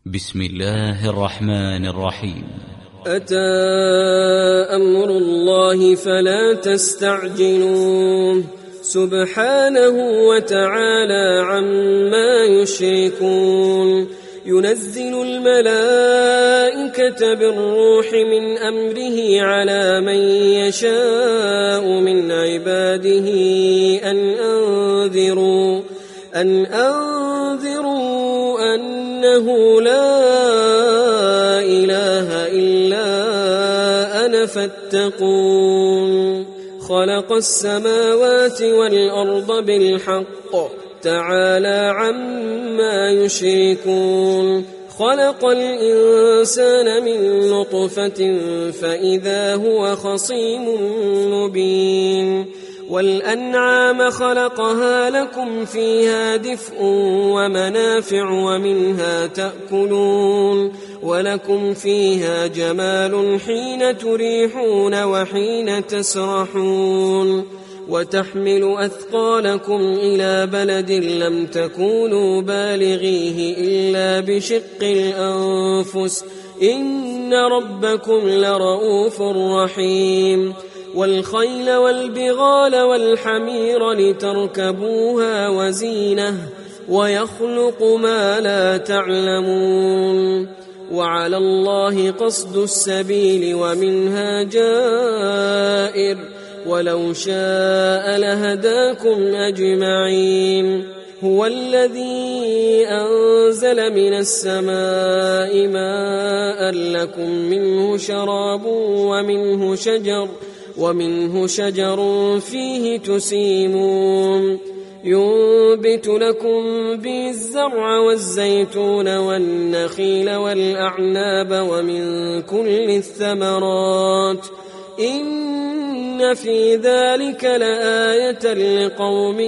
بسم الله الرحمن الرحيم. أتى أمر الله فلا تستعجلوه سبحانه وتعالى عما يشركون. ينزل الملائكة بالروح من أمره على من يشاء من عباده أن أنذروا أنه لا إله إلا أنا فاتقون. خلق السماوات والأرض بالحق تعالى عما يشركون. خلق الإنسان من نطفة فإذا هو خصيم مبين. والأنعام خلقها لكم فيها دفء ومنافع ومنها تأكلون ولكم فيها جمال حين تريحون وحين تسرحون. وتحمل أثقالكم إلى بلد لم تكونوا بالغيه إلا بشق الأنفس إن ربكم لرؤوف رحيم. والخيل والبغال والحمير لتركبوها وزينة ويخلق ما لا تعلمون. وعلى الله قصد السبيل ومنها جائر ولو شاء لهداكم أجمعين. هو الذي أنزل من السماء ماء لكم منه شراب ومنه شجر فيه تسيمون. ينبت لكم به الزرع والزيتون والنخيل والأعناب ومن كل الثمرات إن في ذلك لآية لقوم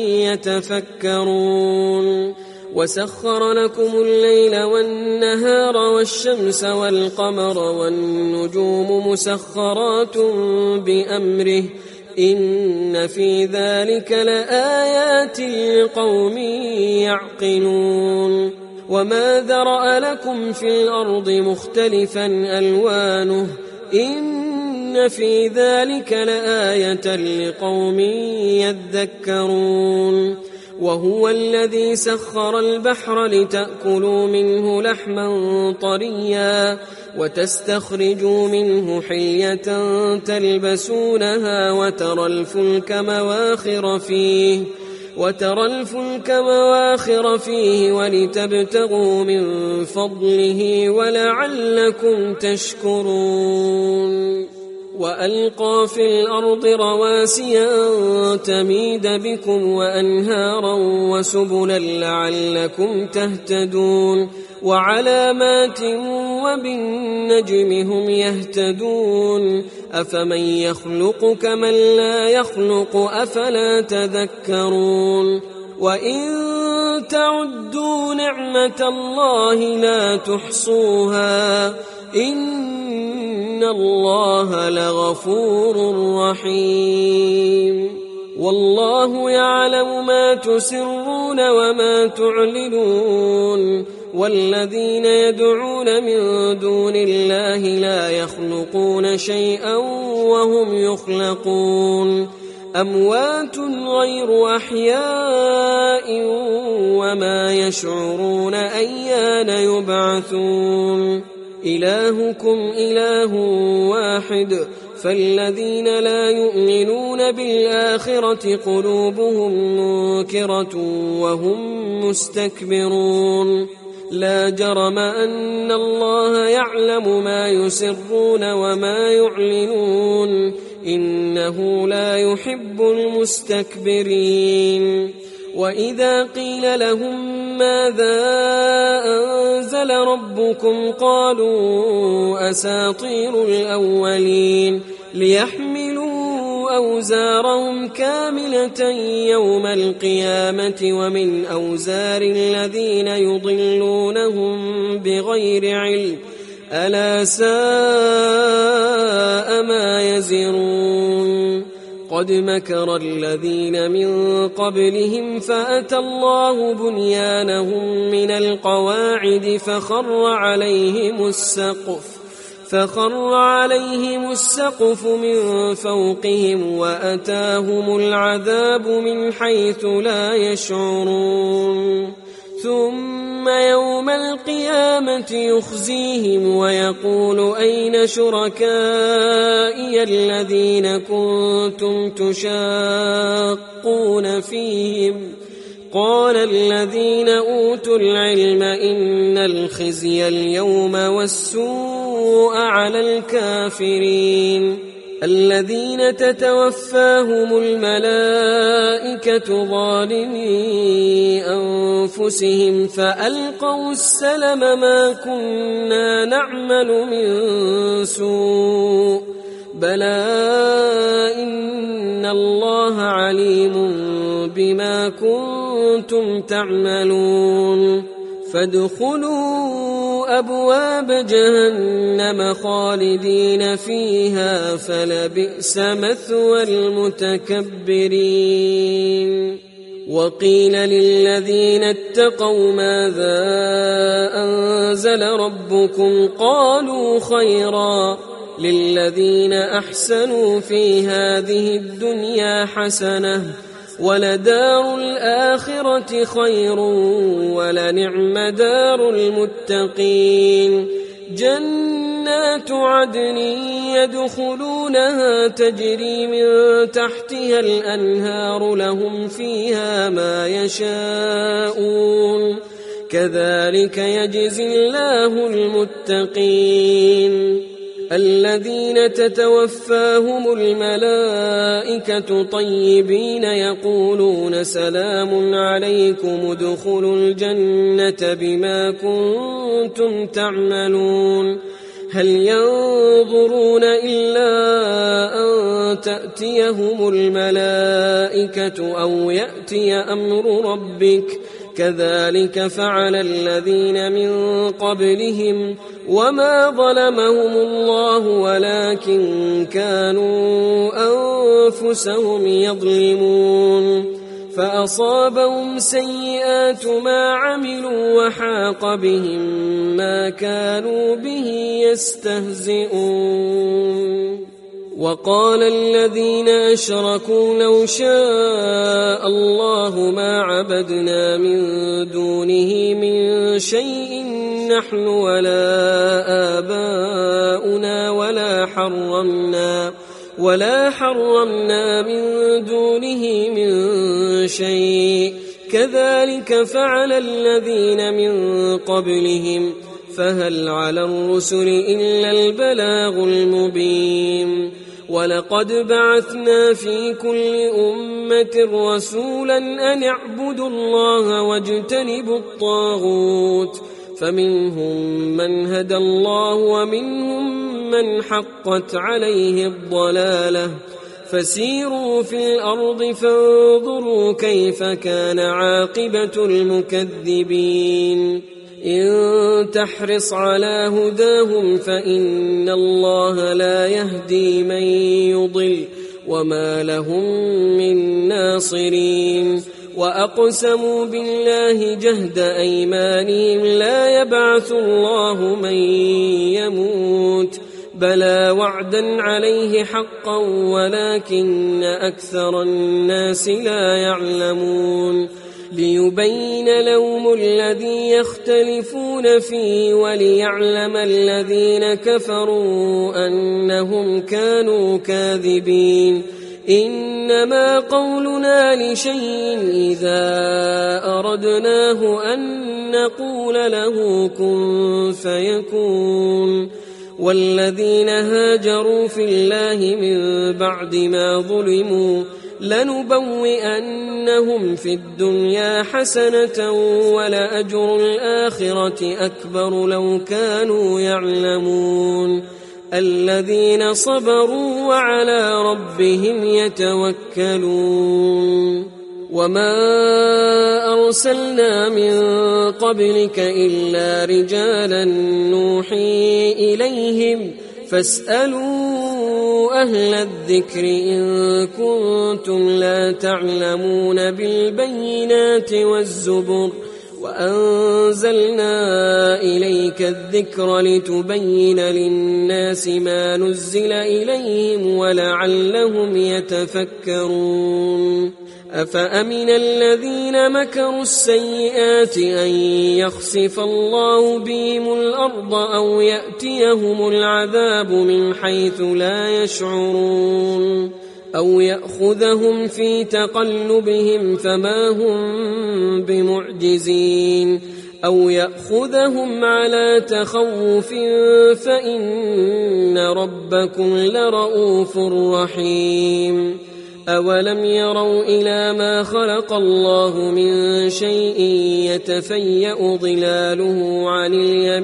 يتفكرون. وسخر لكم الليل والنهار والشمس والقمر والنجوم مسخرات بأمره إن في ذلك لآيات لقوم يعقلون. وما ذرأ لكم في الأرض مختلفا ألوانه إن في ذلك لآية لقوم يذكرون. وهو الذي سخر البحر لتأكلوا منه لحما طريا وتستخرجوا منه حلية تلبسونها وترى الفلك مواخر فيه ولتبتغوا من فضله ولعلكم تشكرون. وألقى في الأرض رواسي أن تميد بكم وأنهارا وسبلا لعلكم تهتدون. وعلامات وبالنجم هم يهتدون. أفمن يخلق كمن لا يخلق أفلا تذكرون. وإن تعدوا نعمة الله لا تحصوها إن الله لغفور رحيم. والله يعلم ما تسرون وما تعلنون. والذين يدعون من دون الله لا يخلقون شيئا وهم يخلقون. أموات غير أحياء وما يشعرون أيان يبعثون. إلهكم إله واحد فالذين لا يؤمنون بالآخرة قلوبهم منكرة وهم مستكبرون. لا جرم أن الله يعلم ما يسرون وما يعلنون إنه لا يحب المستكبرين. وإذا قيل لهم ماذا أنزل ربكم قالوا أساطير الأولين ليحملوا أوزارهم كاملة يوم القيامة ومن أوزار الذين يضلونهم بغير علم ألا ساء ما يزرون. وقد مكر الذين من قبلهم فأتى الله بنيانهم من القواعد فخر عليهم السقف من فوقهم وأتاهم العذاب من حيث لا يشعرون ثم يوم القيامة يخزيهم ويقول أين شركائي الذين كنتم تشاقون فيهم قال الذين أوتوا العلم إن الخزي اليوم والسوء على الكافرين الذين تتوفاهم الملائكة ظالمي أنفسهم فألقوا السلم ما كنا نعمل من سوء بلى إن الله عليم بما كنتم تعملون فادخلوا أبواب جهنم خالدين فيها فلبئس مثوى المتكبرين وقيل للذين اتقوا ماذا أنزل ربكم قالوا خيرا للذين أحسنوا في هذه الدنيا حسنة ولدار الآخرة خير ولنعم دار المتقين جنات عدن يدخلونها تجري من تحتها الأنهار لهم فيها ما يشاءون كذلك يجزي الله المتقين الذين تتوفاهم الملائكة طيبين يقولون سلام عليكم ادخلوا الجنة بما كنتم تعملون هل ينظرون إلا أن تأتيهم الملائكة أو يأتي أمر ربك كذلك فعل الذين من قبلهم وما ظلمهم الله ولكن كانوا أنفسهم يظلمون فأصابهم سيئات ما عملوا وحاق بهم ما كانوا به يستهزئون وقال الذين أشركوا لو شاء الله ما عبدنا من دونه من شيء نحن ولا آباؤنا ولا حرمنا من دونه من شيء كذلك فعل الذين من قبلهم فهل على الرسل إلا البلاغ المبين ولقد بعثنا في كل أمة رسولا أن اعبدوا الله واجتنبوا الطاغوت فمنهم من هدى الله ومنهم من حقت عليه الضلالة فسيروا في الأرض فانظروا كيف كان عاقبة المكذبين إن تحرص على هداهم فإن الله لا يهدي من يضل وما لهم من ناصرين وأقسموا بالله جهد أيمانهم لا يبعث الله من يموت بلى وعدا عليه حقا ولكن أكثر الناس لا يعلمون ليبين لهم الذي يختلفون فيه وليعلم الذين كفروا أنهم كانوا كاذبين إنما قولنا لشيء إذا أردناه أن نقول له كن فيكون والذين هاجروا في الله من بعد ما ظلموا لنبوئنهم في الدنيا حسنة ولأجر الآخرة أكبر لو كانوا يعلمون الذين صبروا وعلى ربهم يتوكلون وما أرسلنا من قبلك إلا رجالا نوحي إليهم فاسألوا أهل الذكر إن كنتم لا تعلمون بالبينات والزبر وأنزلنا إليك الذكر لتبين للناس ما نزل إليهم ولعلهم يتفكرون أفأمن الذين مكروا السيئات أن يخسف الله بهم الأرض أو يأتيهم العذاب من حيث لا يشعرون أو يأخذهم في تقلبهم فما هم بمعجزين أو يأخذهم على تخوف فإن ربكم لرؤوف رحيم أولم يروا إلى ما خلق الله من شيء يتفيأ ظلاله عن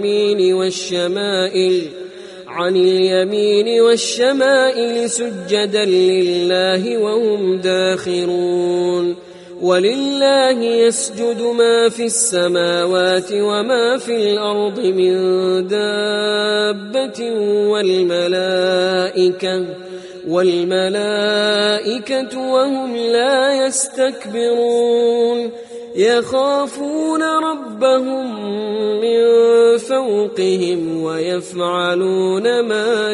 اليمين والشمائل سجدا لله وهم داخرون ولله يسجد ما في السماوات وما في الأرض من دابة والملائكة وهم لا يستكبرون يخافون ربهم من فوقهم ويفعلون ما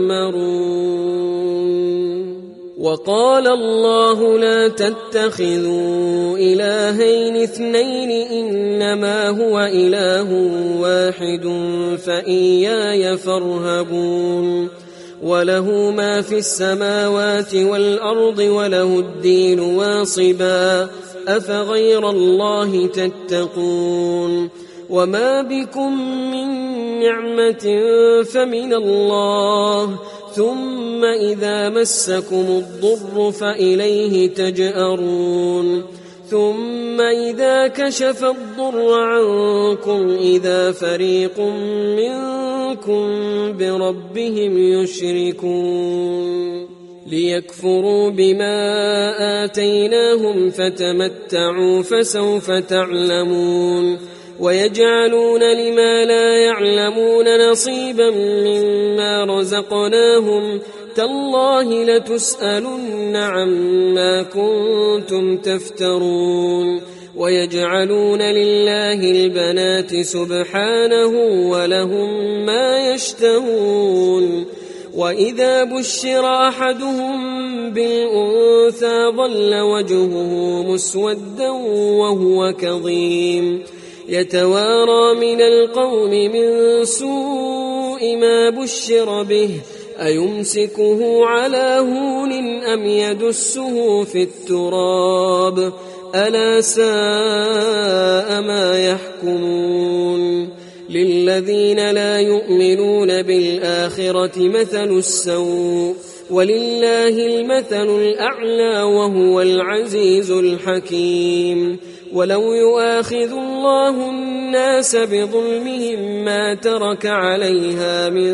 يؤمرون وقال الله لا تتخذوا إلهين اثنين إنما هو إله واحد فإياي فارهبون وله ما في السماوات والأرض وله الدين واصبا أفغير الله تتقون وما بكم من نعمة فمن الله ثم إذا مسكم الضر فإليه تجأرون ثم إذا كشف الضر عنكم إذا فريق منكم بربهم يشركون ليكفروا بما آتيناهم فتمتعوا فسوف تعلمون ويجعلون لما لا يعلمون نصيبا مما رزقناهم تالله لتسألن عما كنتم تفترون ويجعلون لله البنات سبحانه ولهم ما يشتهون وإذا بشر أحدهم بالأنثى ظل وجهه مسودا وهو كظيم يتوارى من القوم من سوء ما بشر به أيمسكه على هون أم يدسه في التراب ألا ساء ما يحكمون للذين لا يؤمنون بالآخرة مثل السوء ولله المثل الأعلى وهو العزيز الحكيم ولو يؤاخذ الله الناس بظلمهم ما ترك عليها من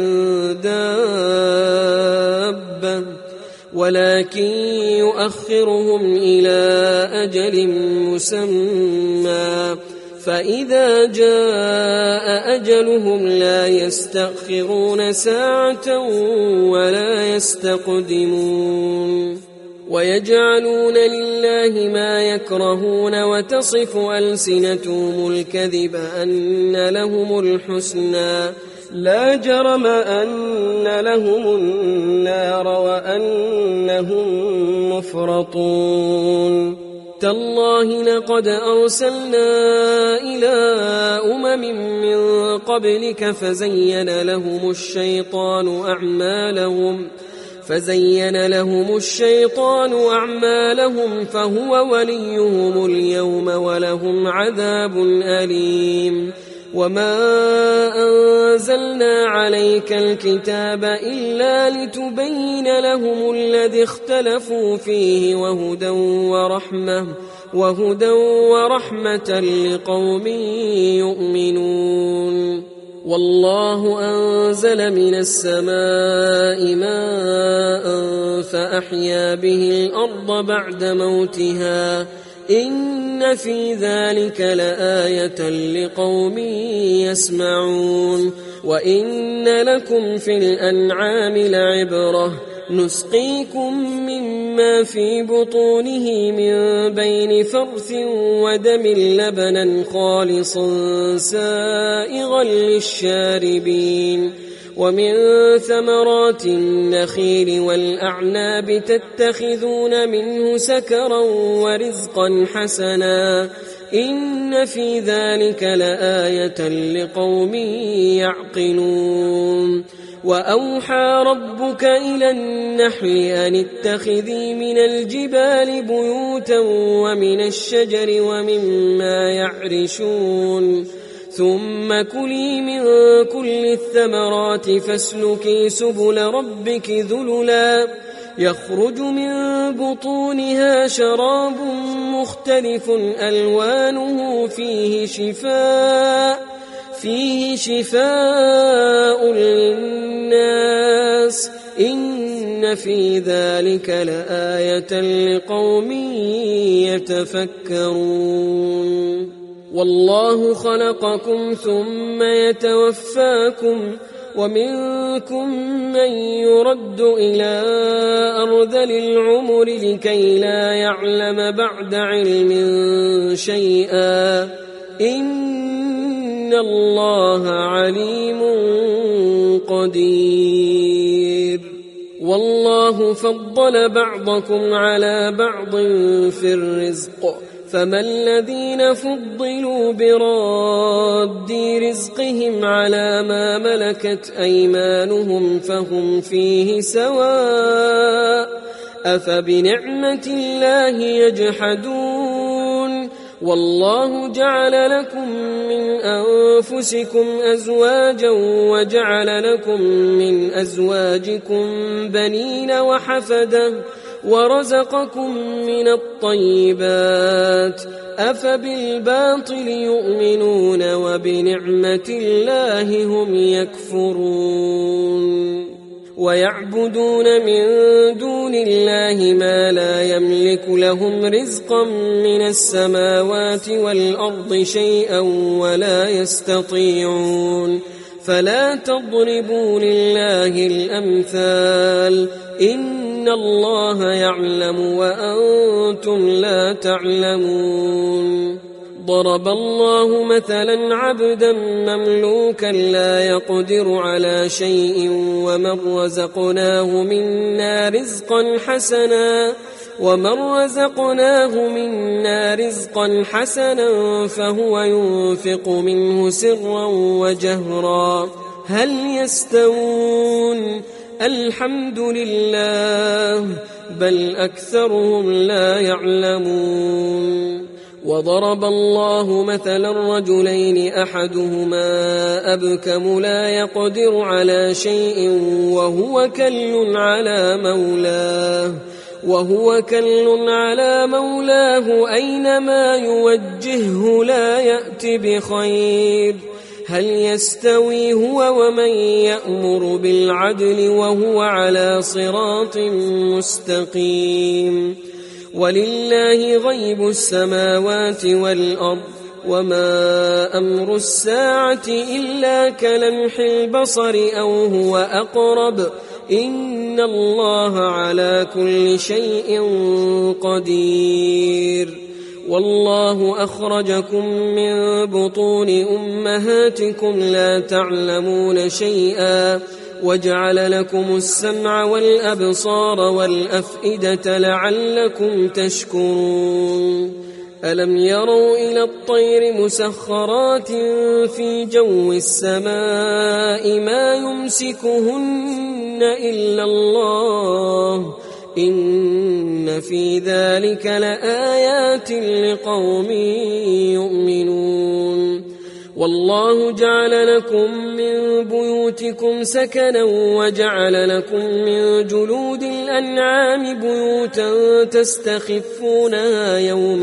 دابة ولكن يؤخرهم إلى أجل مسمى فإذا جاء أجلهم لا يستأخرون ساعة ولا يستقدمون ويجعلون لله ما يكرهون وتصف ألسنتهم الكذب أن لهم الحسنى لا جرم أن لهم النار وأنهم مفرطون تالله لقد أرسلنا إلى من قبلك فزين لهم الشيطان أعمالهم فهو وليهم اليوم ولهم عذاب أليم وما أنزلنا عليك الكتاب إلا لتبين لهم الذي اختلفوا فيه وهدى ورحمة لقوم يؤمنون والله أنزل من السماء ماء فأحيا به الأرض بعد موتها إن في ذلك لآية لقوم يسمعون وإن لكم في الأنعام لعبرة نسقيكم مما في بطونه من بين فرث ودم لبنا خالصا سائغا للشاربين ومن ثمرات النخيل والأعناب تتخذون منه سكرا ورزقا حسنا إن في ذلك لآية لقوم يعقلون وأوحى ربك إلى النحل أن اتخذي من الجبال بيوتا ومن الشجر ومما يعرشون ثم كلي من كل الثمرات فاسلكي سبل ربك ذللا يخرج من بطونها شراب مختلف ألوانه فيه شفاء للناس إن في ذلك لآية لقوم يتفكرون والله خلقكم ثم يتوفاكم ومنكم من يرد إلى أرذل العمر لكي لا يعلم بعد علم شيئا إن الله عليم قدير والله فضل بعضكم على بعض في الرزق فما الذين فضلوا براد رزقهم على ما ملكت أيمانهم فهم فيه سواء أفبنعمة الله يجحدون والله جعل لكم من أنفسكم أزواجا وجعل لكم من أزواجكم بنين وحفدة ورزقكم من الطيبات أفبالباطل يؤمنون وبنعمة الله هم يكفرون ويعبدون من دون الله ما لا يملك لهم رزقا من السماوات والأرض شيئا ولا يستطيعون فلا تضربوا لله الأمثال إن الله يعلم وأنتم لا تعلمون ضرب الله مثلا عبدا مملوكا لا يقدر على شيء ومن رزقناه منا رزقا حسنا فهو ينفق منه سرا وجهرا هل يستوون الحمد لله بل أكثرهم لا يعلمون وضرب الله مثلا رجلين أحدهما أبكم لا يقدر على شيء وهو كل على مولاه أينما يوجهه لا يأتي بخير هل يستوي هو ومن يأمر بالعدل وهو على صراط مستقيم ولله غيب السماوات والأرض وما أمر الساعة إلا كلمح البصر أو هو أقرب إن الله على كل شيء قدير والله أخرجكم من بطون أمهاتكم لا تعلمون شيئا وجعل لكم السمع والأبصار والأفئدة لعلكم تشكرون ألم يروا إلى الطير مسخرات في جو السماء ما يمسكهن إلا الله إن في ذلك لآيات لقوم يؤمنون والله جعل لكم من بيوتكم سكنا وجعل لكم من جلود الأنعام بيوتا تستخفونها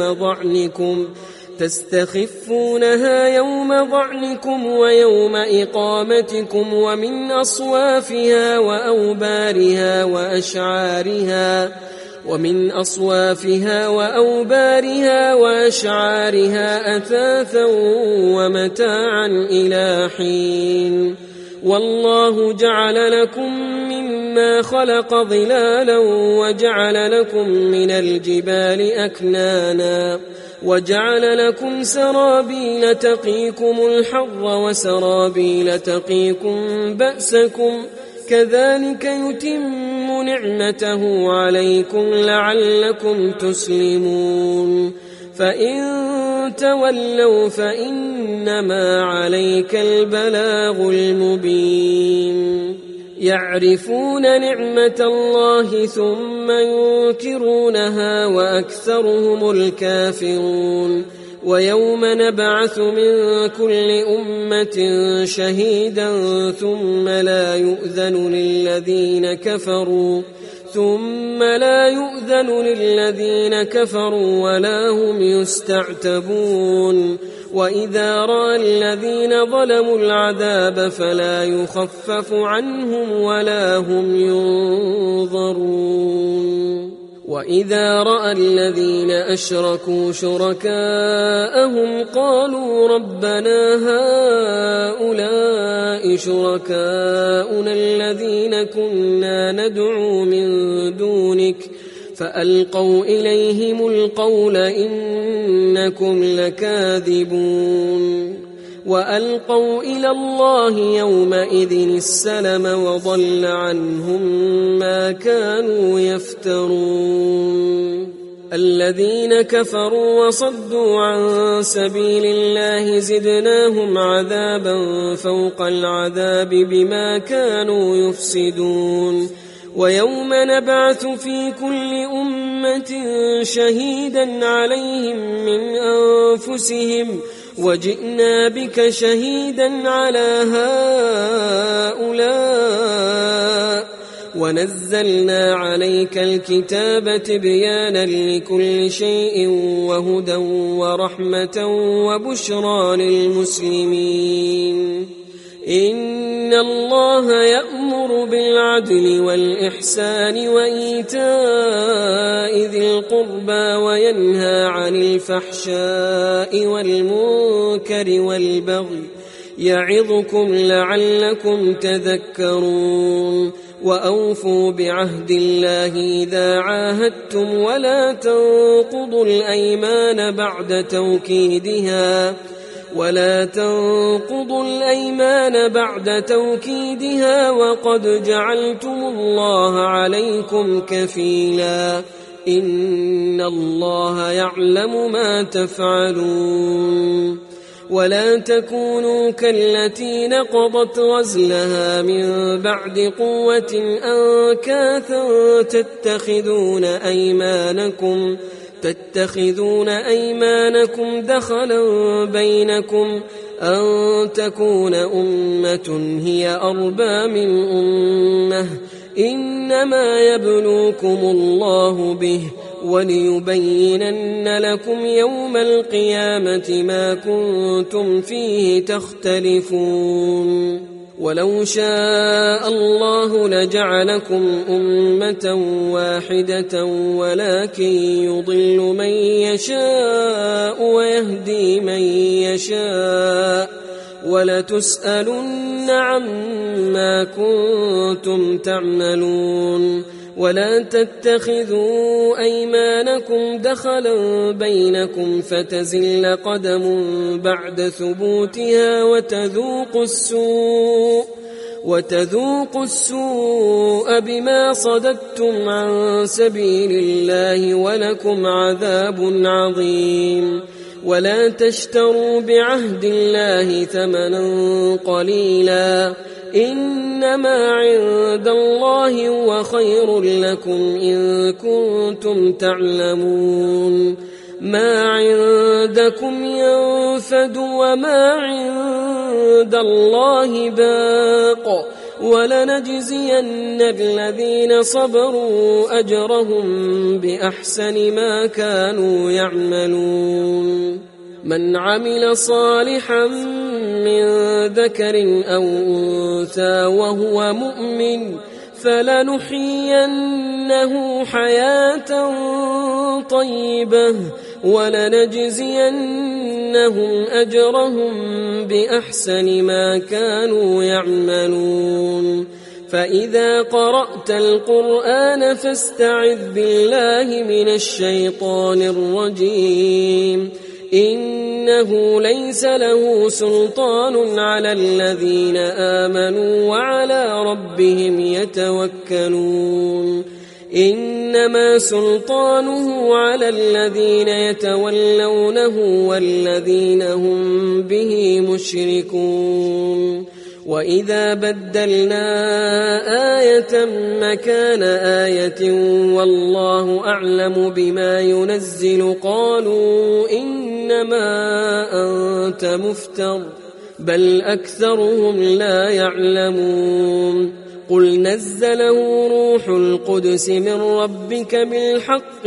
يوم ضعنكم ويوم إقامتكم ومن أصوافها وأوبارها ومن أصوافها وأوبارها وأشعارها أثاثا ومتاعا إلى حين. والله جعل لكم مما خلق ظلالا وجعل لكم من الجبال أكنانا وجعل لكم سرابيل تقيكم الحر وسرابيل تقيكم بأسكم كذلك يتم نعمته عليكم لعلكم تسلمون. فإن تولوا فإنما عليك البلاغ المبين. يعرفون نعمة الله ثم ينكرونها وأكثرهم الكافرون. ويوم نبعث من كل أمة شهيدا ثم لا يؤذن للذين كفروا ولا هم يستعتبون. وإذا رأى الذين ظلموا العذاب فلا يخفف عنهم ولا هم ينظرون. وإذا رأى الذين أشركوا شركاءهم قالوا ربنا هؤلاء شركاؤنا الذين كنا ندعو من دونك فألقوا إليهم القول إنكم لكاذبون. وألقوا إلى الله يومئذ السلم وضل عنهم ما كانوا يفترون. الذين كفروا وصدوا عن سبيل الله زدناهم عذابا فوق العذاب بما كانوا يفسدون. ويوم نبعث في كل أمة شهيدا عليهم من أنفسهم وجئنا بك شهيدا على هؤلاء ونزلنا عليك الكتاب تبيانا لكل شيء وهدى ورحمة وبشرى للمسلمين. إن الله يأمر بالعدل والإحسان وإيتاء ذي القربى وينهى عن الفحشاء والمنكر والبغي يعظكم لعلكم تذكرون. وأوفوا بعهد الله إذا عاهدتم ولا تنقضوا الأيمان بعد توكيدها وقد جعلتم الله عليكم كفيلا إن الله يعلم ما تفعلون. ولا تكونوا كالتي نقضت غزلها من بعد قوة أنكاثا تتخذون أيمانكم دخلا بينكم أن تكون أمة هي أربى من أمة إنما يبلوكم الله به وليبينن لكم يوم القيامة ما كنتم فيه تختلفون. ولو شاء الله لجعلكم أمة واحدة ولكن يضل من يشاء ويهدي من يشاء ولتسألن عما كنتم تعملون. ولا تتخذوا أيمانكم دخلا بينكم فتزل قدم بعد ثبوتها وتذوقوا السوء بما صددتم عن سبيل الله ولكم عذاب عظيم. ولا تشتروا بعهد الله ثمنا قليلا إنما عند الله هو خير لكم إن كنتم تعلمون. ما عندكم ينفد وما عند الله باق ولنجزين الذين صبروا أجرهم بأحسن ما كانوا يعملون. من عمل صالحا من ذكر أو أنثى وهو مؤمن فلنحيينه حياة طيبة ولنجزينهم أجرهم بأحسن ما كانوا يعملون فإذا قرأت القرآن فاستعذ بالله من الشيطان الرجيم إنه ليس له سلطان على الذين آمنوا وعلى ربهم يتوكلون إنما سلطانه على الذين يتولونه والذين هم به مشركون وإذا بدلنا آية مكان آية والله أعلم بما ينزل قالوا إنما أنت مفتر بل أكثرهم لا يعلمون قل نزله روح القدس من ربك بالحق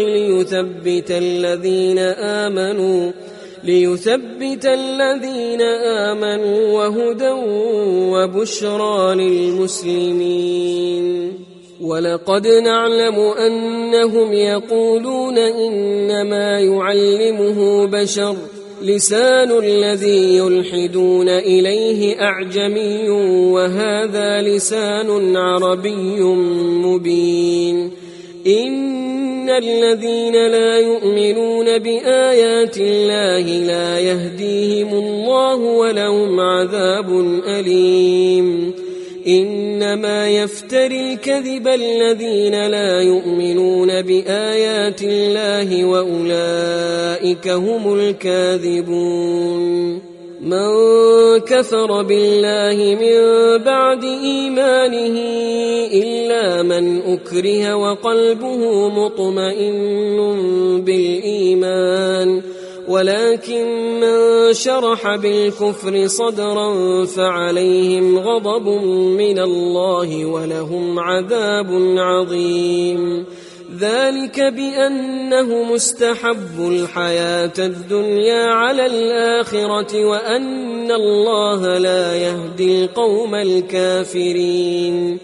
ليثبت الذين آمنوا وهدى وبشرى للمسلمين ولقد نعلم أنهم يقولون إنما يعلمه بشر لسان الذي يلحدون إليه أعجمي وهذا لسان عربي مبين إن الذين لا يؤمنون بآيات الله لا يهديهم الله ولهم عذاب أليم إنما يفتري الكذب الذين لا يؤمنون بآيات الله وأولئك هم الكاذبون من كفر بالله من بعد إيمانه إلا من أكره وقلبه مطمئن بالإيمان ولكن من شرح بالكفر صدرا فعليهم غضب من الله ولهم عذاب عظيم ذلك بأنه مستحب الحياة الدنيا على الآخرة وأن الله لا يهدي القوم الكافرين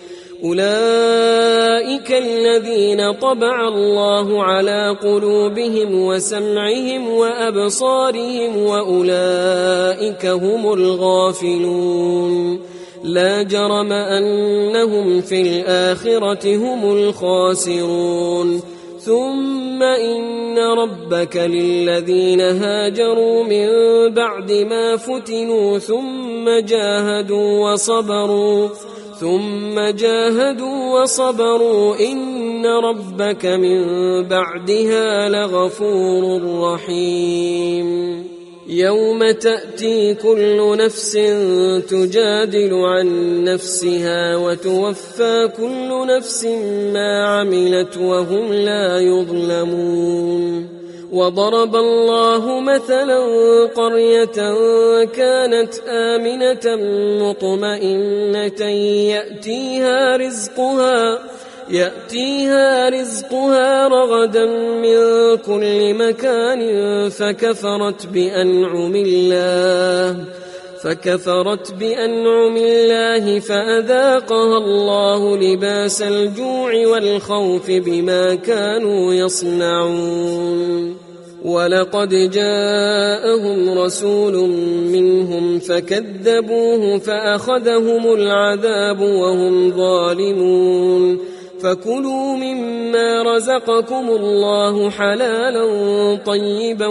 أولئك الذين طبع الله على قلوبهم وسمعهم وأبصارهم وأولئك هم الغافلون لا جرم أنهم في الآخرة هم الخاسرون ثم إن ربك للذين هاجروا من بعد ما فتنوا ثم جاهدوا وصبروا إن ربك من بعدها لغفور رحيم يوم تأتي كل نفس تجادل عن نفسها وتوفى كل نفس ما عملت وهم لا يظلمون وضرب الله مثلا قرية كانت آمنة مطمئنة يأتيها رزقها رغدا من كل مكان فكفرت بأنعم الله فأذاقها الله لباس الجوع والخوف بما كانوا يصنعون ولقد جاءهم رسول منهم فكذبوه فأخذهم العذاب وهم ظالمون فكلوا مما رزقكم الله حلالا طيبا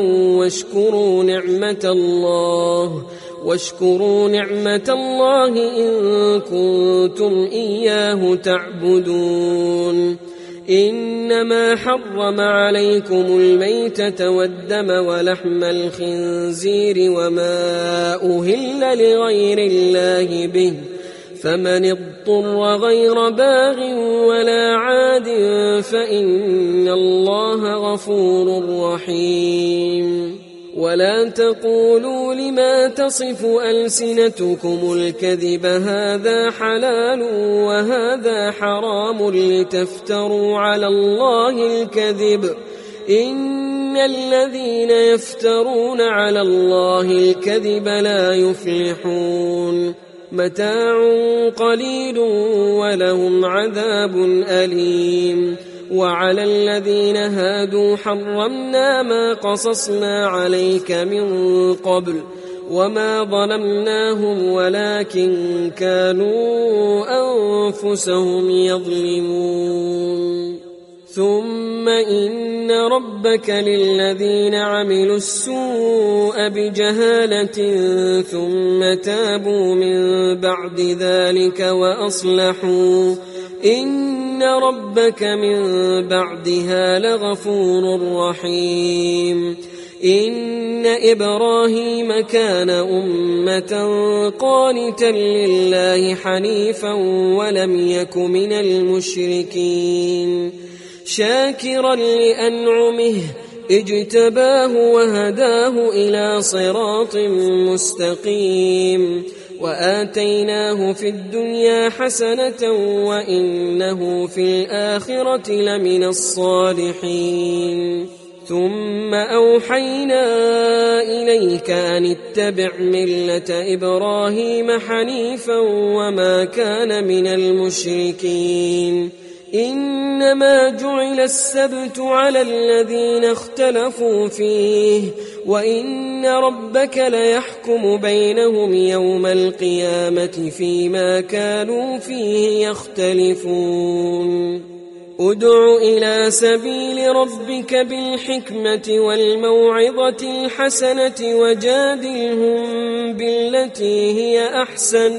واشكروا نعمة الله إن كنتم إياه تعبدون إنما حرم عليكم الميتة والدم ولحم الخنزير وما أهل لغير الله به فمن اضطر غير باغ ولا عاد فإن الله غفور رحيم ولا تقولوا لما تصف ألسنتكم الكذب هذا حلال وهذا حرام لتفتروا على الله الكذب إن الذين يفترون على الله الكذب لا يفلحون متاع قليل ولهم عذاب أليم. وعلى الذين هادوا حرمنا ما قصصنا عليك من قبل وما ظلمناهم ولكن كانوا أنفسهم يظلمون. ثم إن ربك للذين عملوا السوء بجهالة ثم تابوا من بعد ذلك وأصلحوا إن ربك من بعدها لغفور رحيم. إن إبراهيم كان أمة قانتا لله حنيفا ولم يك من المشركين شاكرا لأنعمه اجتباه وهداه إلى صراط مستقيم. وآتيناه في الدنيا حسنة وإنه في الآخرة لمن الصالحين. ثم أوحينا إليك أن اتبع ملة إبراهيم حنيفا وما كان من المشركين. إنما جعل السبت على الذين اختلفوا فيه وإن ربك ليحكم بينهم يوم القيامة فيما كانوا فيه يختلفون. ادع إلى سبيل ربك بالحكمة والموعظة الحسنة وجادلهم بالتي هي أحسن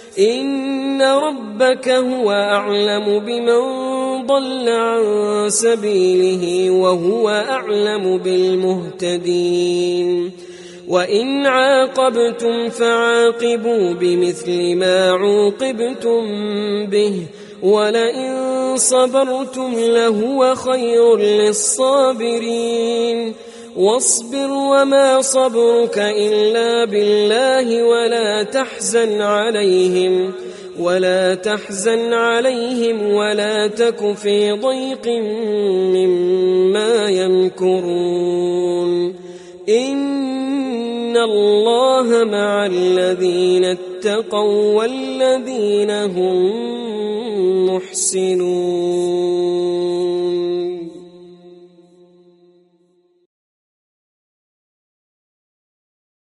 إن ربك هو أعلم بمن ضل عن سبيله وهو أعلم بالمهتدين. وإن عاقبتم فعاقبوا بمثل ما عوقبتم به ولئن صبرتم لهو خير للصابرين. واصبر وما صبرك إلا بالله ولا تحزن عليهم ولا تك في ضيق مما يمكرون. إن الله مع الذين اتقوا والذين هم محسنون.